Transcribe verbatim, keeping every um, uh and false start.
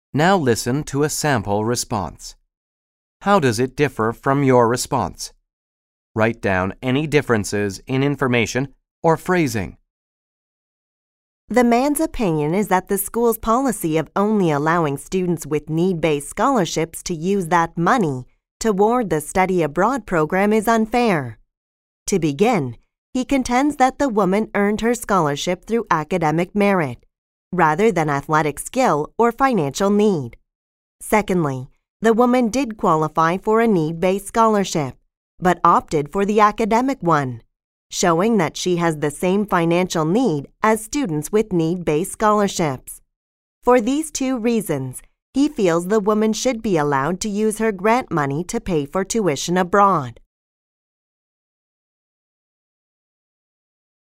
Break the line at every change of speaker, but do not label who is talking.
Now listen to a sample response. How does it differ from your response? Write down any differences in information or phrasing.
The man's opinion is that the school's policy of only allowing students with need-based scholarships to use that money toward the study abroad program is unfair. To begin, he contends that the woman earned her scholarship through academic merit, rather than athletic skill or financial need. Secondly, the woman did qualify for a need-based scholarship, but opted for the academic one, showing that she has the same financial need as students with need-based scholarships. For these two reasons, he feels the woman should be allowed to use her grant money to pay for tuition abroad.